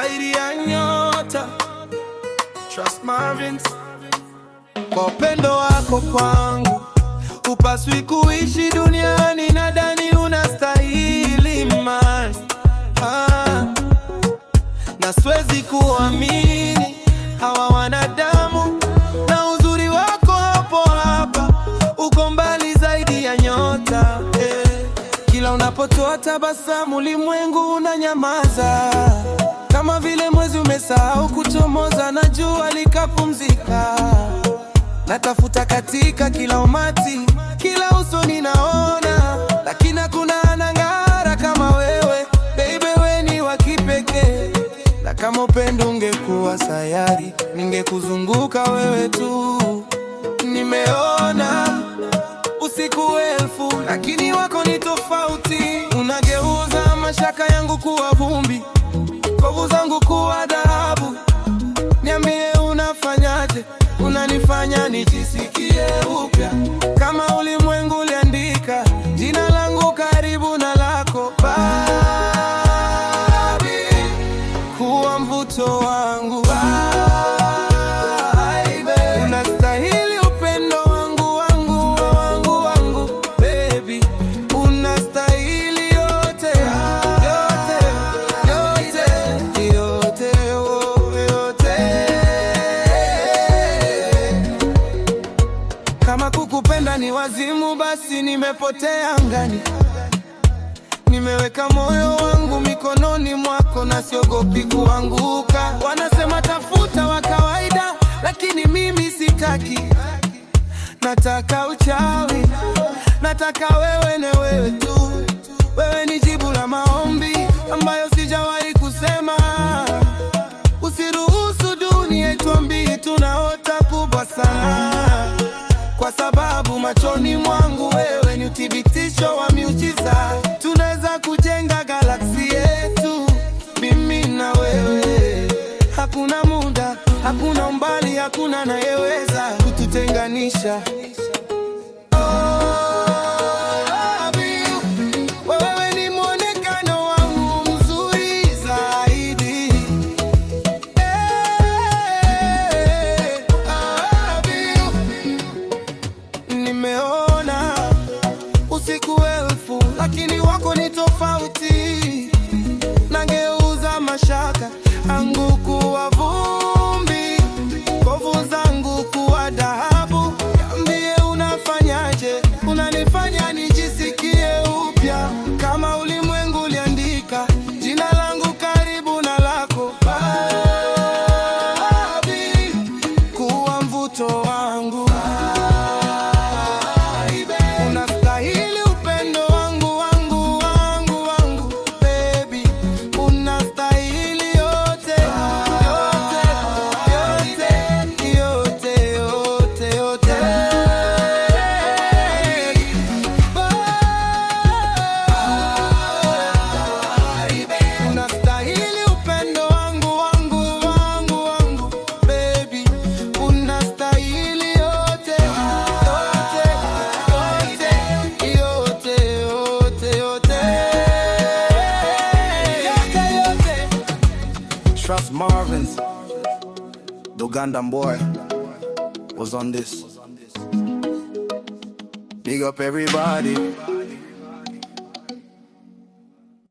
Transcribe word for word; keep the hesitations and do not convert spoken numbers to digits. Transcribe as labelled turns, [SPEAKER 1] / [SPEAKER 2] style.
[SPEAKER 1] zaidi ya nyota. Trust Marvins. Kwa upendo wako kwangu hupaswi kuishi duniani, nadhani unastahili man. ah. Na siwezi kuamini hawa wanadamu, na uzuri wako hapo hapa, uko mbali zaidi ya nyota. eh. Kila unapotoa tabasamu ulimwengu unanyamaza, kama vile mwezi umesahau kuchomoza na jua likapumzika. Natafuta katika kila umati, kila uso ninaona, lakini hakuna anang'ara kama wewe. Baby, we ni wa kipekee, na kama upendo ungekuwa sayari, ningekuzunguka wewe tu. Nimeona usiku elfu, lakini wako ni tofauti. Unageuza mashaka yangu kuwa vumbi, nguvu zangu kuwa dhahabu. Niambie unafanyaje, unanifanya nijisikie upya, kama ulimwengu uliandika jina langu karibu na lako. Baby, kuwa mvuto wangu. Baby, unastahili upendo wangu wangu wangu wangu. Baby, unastahili yote yote yote yote yote. Kama kukupenda ni wazimu, basi nimepotea angani. Nimeweka moyo wangu mikononi mwako na siogopi kuanguka. Wanasema tafuta wa kawaida, lakini mimi sitaki. Nataka uchawi, nataka wewe na wewe tu. Wewe ni jibu la maombi ambayo sijawahi kusema. Usiruhusu dunia ituambie tunaota kubwa sana, kwa sababu machoni mwangu wewe ni uthibitisho wa miujiza. Tunaweza kujenga galaksi yetu, mimi na wewe. Hakuna muda, hakuna umbali, hakuna anayeweza kututenganisha. Wewe ni mwonekano wangu mzuri zaidi. Nimeona usiku elfu, lakini wako ni tofauti. Nageuza mashaka angu kuwa vumbi, nguvu zangu kuwa dhahabu. Niambie unafanyaje, unanifanya nijisikie upya, kama ulimwengu uliandika jina langu karibu na lako. Baby, kuwa mvuto wangu. Unastahili upendo wangu wangu wangu wangu. Baby, unastahili yote yote yote yote yote yote. Unastahili upendo wangu wangu wangu wangu. Baby, unastahili yote yote yote yote yote yote yote. Trust Marvins. The Ugandan boy was on this. Big up everybody.